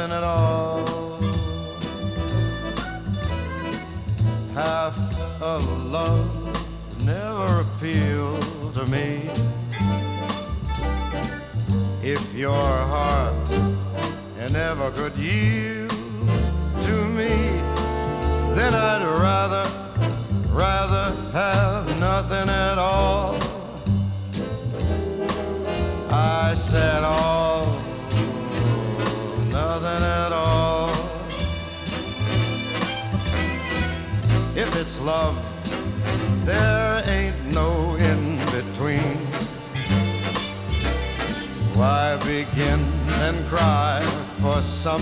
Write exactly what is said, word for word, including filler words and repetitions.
nothing at all. Half a love never appealed to me. If your heart you never could yield to me, then I'd rather, rather have nothing at all. I said all, nothing at all. If it's love, there ain't no in-between. Why begin and cry for something